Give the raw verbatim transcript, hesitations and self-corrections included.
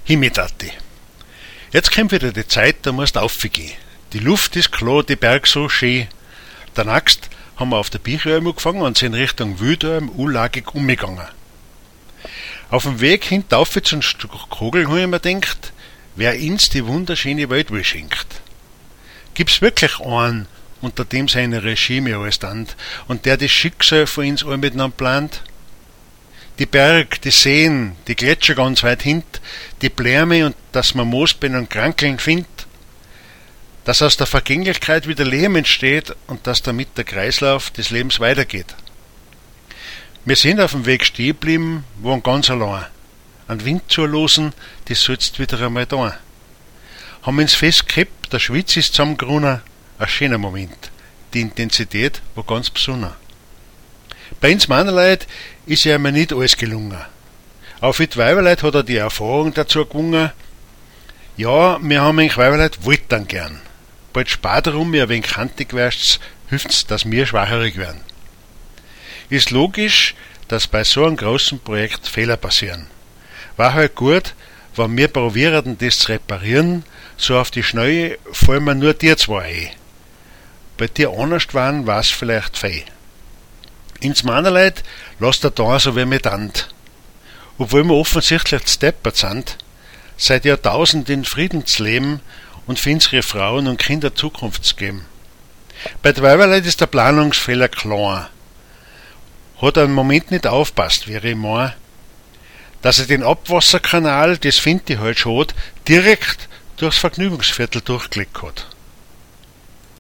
Himmeltati. Jetzt kommt wieder die Zeit, da musst du aufgehen. Die Luft ist klar, die Berg so schön. Der nächst haben wir auf der Bicheralm angefangen und sind Richtung Wildalm unlagig umgegangen. Auf dem Weg hinauf zu einem Stück Kogel habe ich mir gedacht, wer uns die wunderschöne Welt wohl schenkt. Gibt's wirklich einen, unter dem seine Regime alles stand und der das Schicksal von uns alle miteinander plant? Die Berg, die Seen, die Gletscher ganz weit hint, die Blärme und dass man Moosbein und Krankeln findet, dass aus der Vergänglichkeit wieder Leben entsteht und dass damit der Kreislauf des Lebens weitergeht. Wir sind auf dem Weg stehen geblieben, waren ganz allein. An Wind zulosen, das sollst wieder einmal da. Haben uns festgehabt, der Schwitz ist zusammengerunnen, ein schöner Moment. Die Intensität war ganz besonders. Bei uns Männerleut ist ja mir nicht alles gelungen. Auf mit Weiberleut hat er die Erfahrung dazu gewonnen. Ja, wir haben eigentlich Weiberleut wollt dann gern. Bald spät darum, mir ein wenig kantig wärst, hilft's, dass wir schwacherig werden. Ist logisch, dass bei so einem großen Projekt Fehler passieren. War halt gut, wenn wir probieren, das zu reparieren, so auf die Schnelle fallen wir nur dir zwei ein. Bei dir anders waren, war's vielleicht fei. Ins Männerleut lasst er da so wie mit Hand. Obwohl wir offensichtlich steppert sind, seit Jahrtausenden in Frieden zu leben und für unsere Frauen und Kinder Zukunft zu geben. Bei der Weiberleut ist der Planungsfehler klar. Hat einen Moment nicht aufpasst, wie ich mein, dass er den Abwasserkanal, das finde ich halt schon, direkt durchs Vergnügungsviertel durchgelegt hat.